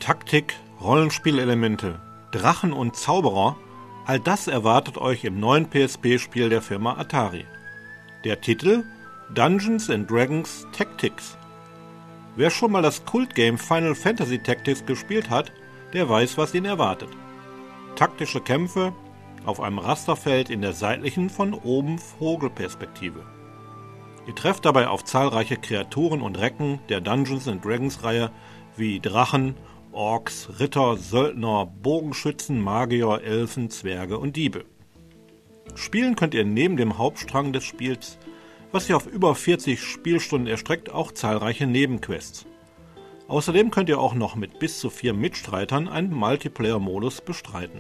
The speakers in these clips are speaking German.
Taktik, Rollenspielelemente, Drachen und Zauberer, all das erwartet euch im neuen PSP-Spiel der Firma Atari. Der Titel Dungeons & Dragons Tactics. Wer schon mal das Kultgame Final Fantasy Tactics gespielt hat, der weiß, was ihn erwartet. Taktische Kämpfe auf einem Rasterfeld in der seitlichen von oben Vogelperspektive. Ihr trefft dabei auf zahlreiche Kreaturen und Recken der Dungeons & Dragons Reihe wie Drachen, Orks, Ritter, Söldner, Bogenschützen, Magier, Elfen, Zwerge und Diebe. Spielen könnt ihr neben dem Hauptstrang des Spiels, was sich auf über 40 Spielstunden erstreckt, auch zahlreiche Nebenquests. Außerdem könnt ihr auch noch mit bis zu 4 Mitstreitern einen Multiplayer-Modus bestreiten.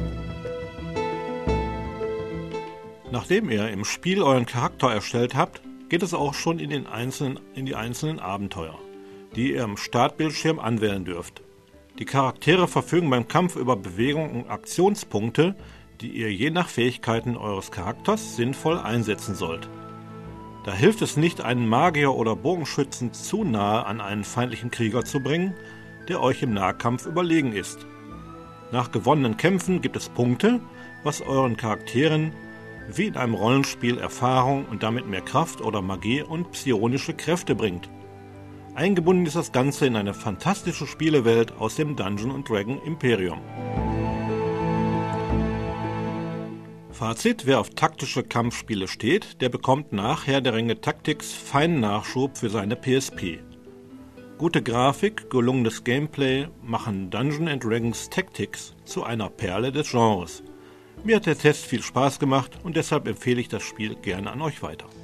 Nachdem ihr im Spiel euren Charakter erstellt habt, geht es auch schon in die einzelnen Abenteuer, die ihr im Startbildschirm anwählen dürft. Die Charaktere verfügen beim Kampf über Bewegung und Aktionspunkte, die ihr je nach Fähigkeiten eures Charakters sinnvoll einsetzen sollt. Da hilft es nicht, einen Magier oder Bogenschützen zu nahe an einen feindlichen Krieger zu bringen, der euch im Nahkampf überlegen ist. Nach gewonnenen Kämpfen gibt es Punkte, was euren Charakteren wie in einem Rollenspiel Erfahrung und damit mehr Kraft oder Magie und psionische Kräfte bringt. Eingebunden ist das Ganze in eine fantastische Spielewelt aus dem Dungeon & Dragon Imperium. Fazit: Wer auf taktische Kampfspiele steht, der bekommt nach Herr der Ringe Tactics feinen Nachschub für seine PSP. Gute Grafik, gelungenes Gameplay machen Dungeons & Dragons Tactics zu einer Perle des Genres. Mir hat der Test viel Spaß gemacht und deshalb empfehle ich das Spiel gerne an euch weiter.